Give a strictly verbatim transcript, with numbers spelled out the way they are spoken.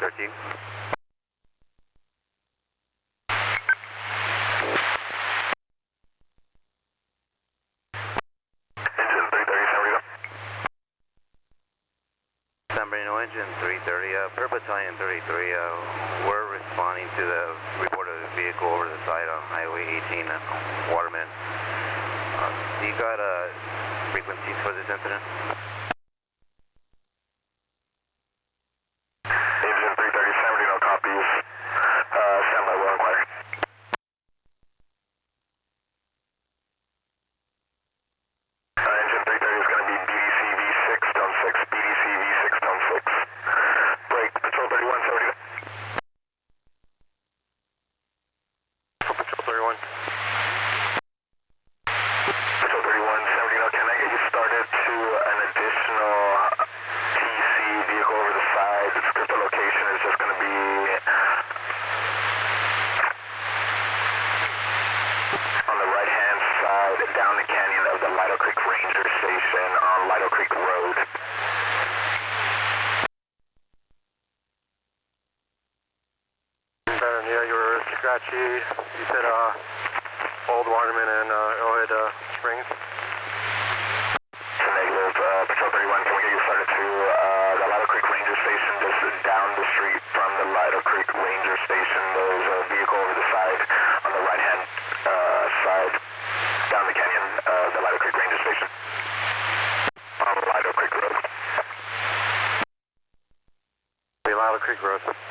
thirteen. Engine three thirty, San Marino. San Marino engine three thirty, uh, per battalion thirty-three, uh, we're responding to the report of the vehicle over the side on Highway eighteen, uh, Waterman. Uh, you got uh, frequencies for this incident? Engine three thirty, San Marino copies. Uh, stand by, will inquire. Uh, engine three thirty is going to be B D C V six, tone six, B D C V six, tone six. Break, Patrol thirty-one, San Marino. Patrol thirty-one. Patrol thirty-one, San Marino, can I get you started to an additional T C vehicle over the side? The crypto location is just going to be on the right-hand side, down the canyon of the Lido Creek Ranger Station on Lido Creek Road. Uh, yeah, you were scratchy. You said uh, Old Waterman and uh, Arrowhead uh, Springs. Negative, uh, Patrol thirty-one, can we get you started to uh, the Lido Creek Ranger Station, just down the street from the Lido Creek Ranger Station? There's a vehicle over the side, on the right-hand uh, side, down the canyon of the Lido Creek Ranger Station, on Lido Creek Road. The Lido Creek Road.